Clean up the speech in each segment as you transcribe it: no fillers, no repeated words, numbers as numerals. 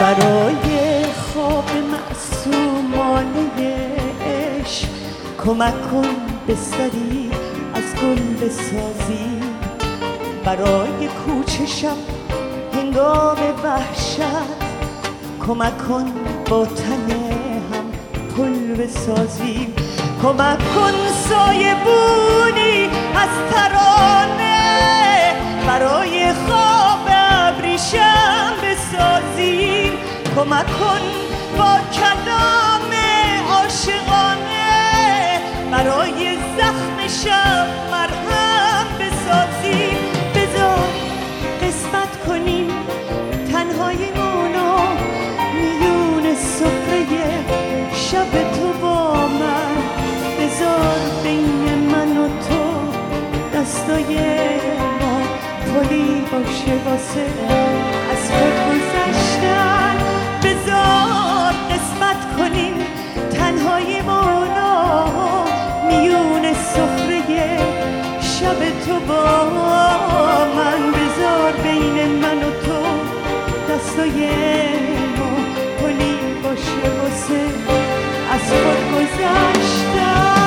برای خواب معصومانه عشق کمک کن بستری از گل بسازی. برای کوچه شب هنگام وحشت کمک کن با تن هم پل بسازیم. کمک کن سایه بونی از ترانه برای خواب ابریشم بسازیم. کمک کن با کلام عاشقانه برای زخم شب مرهم بسازیم. بذار قسمت کنیم تنهاییمونو میون سفره شب تو با من. بذار بین من و تو دستای ما پلی باشه واسه از خود گذشتن. بذار قسمت کنیم تنهاییمونو میون سفره شب تو با من. بذار بین من و تو دستای ما پلی باشه واسه از خود گذشتن.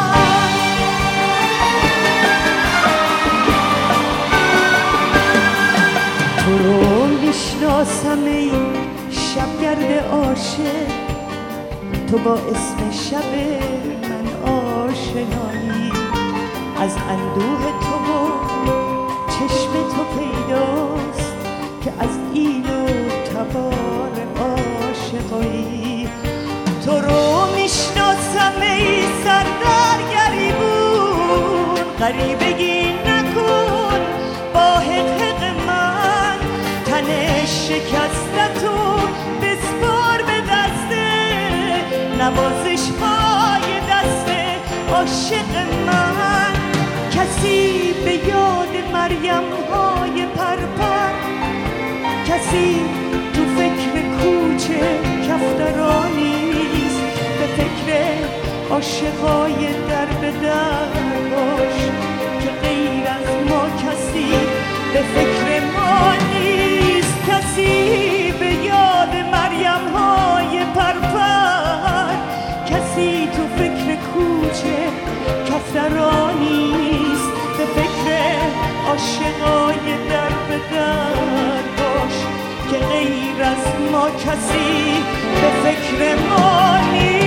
تو رو میشناسم ای شبگرد عاشق، تو با اسم شب من آشنایی. از اندوه تو و چشم تو پیداست که از ایل و تبار عاشقایی. تو رو میشناسم ای سردر گریبون، غریبگی نکن با حقق من. تن شکستتو بسپار به دسته نوازش های دست عاشق من. کسی به یاد مریم های پرپر، کسی تو فکر کوچه کفترانیست. به فکر عاشقای در به در باش که غیر از ما کسی به فکر ما نیست. کسی به یاد مریم های پرپر، کسی تو فکر کوچه کفترانیست. به فکر عاشقای در به در باش که غیر از ما کسی به فکر ما نیست.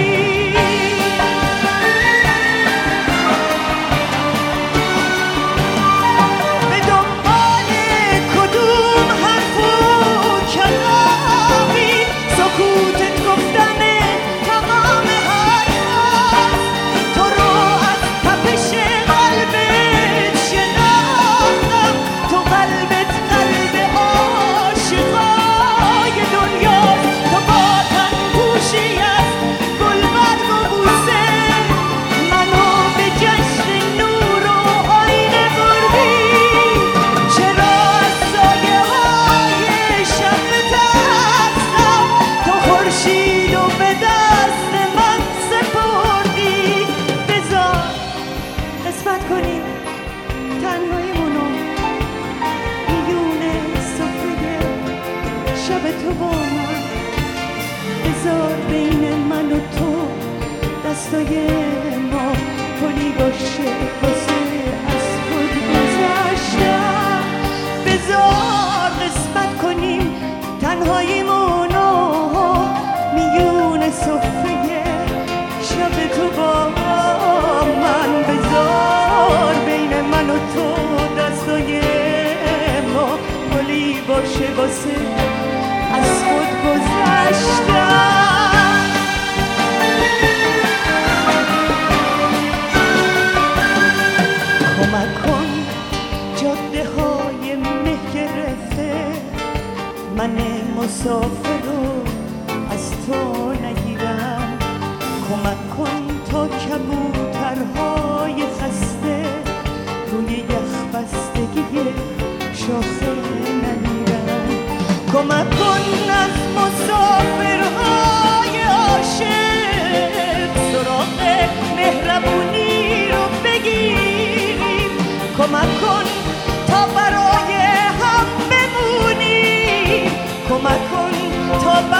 به دنبال کدوم حرف و کلامی سکوتت گفتن تمام حرفاست. تو رو از تپش قلبت شناختم، تو قلبت قلب عاشقای دنیاست. تو با تن پوشی از گلبرگ و بوسه منو به جشن نور و آینه بردی. چرا از سایه های شب بترسم، تو خورشید و به دست من سپردی. بذار قسمت کنیم تنهاییمونو میون سفره شب تو با من. بذار بین من و تو دستای ما پلی باشه واسه از خود گذشتن. بذار قسمت کنیم تنهاییمونو میون سفره شب تو با من. بذار بین من و تو دستای ما پلی باشه واسه از خود گذشتن. کمک کن جاده های مه گرفته من مسافر رو از تو نگیرم. کمک کن تا کبوترهای خسته روی یخ بستگی شاخه نمیرن. کمک کن از مسافرهای عاشق سراغ مهربونی رو بگیریم. کمک کن تا برای هم بمونیم. کمک کن تا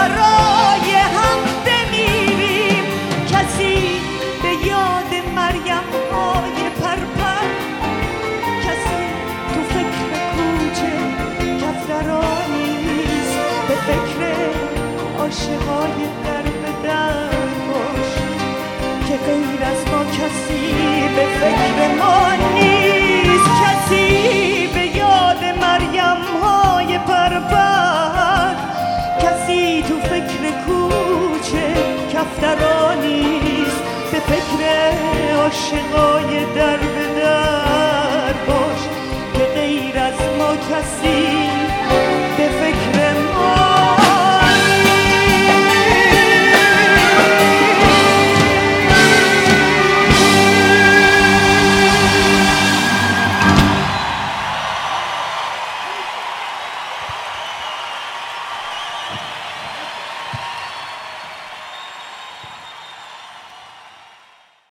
عاشقای در به در باش که غیر از ما کسی به فکر ما نیست، کسی به یاد مریم های پربند، کسی تو فکر کوچه کفترانی نیست، به فکر عاشقای در